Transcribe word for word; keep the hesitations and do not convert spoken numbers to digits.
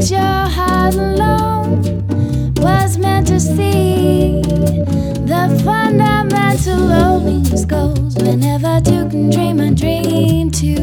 that your heart alone was meant to see. The fundamental loneliness goes whenever two can dream a dream too.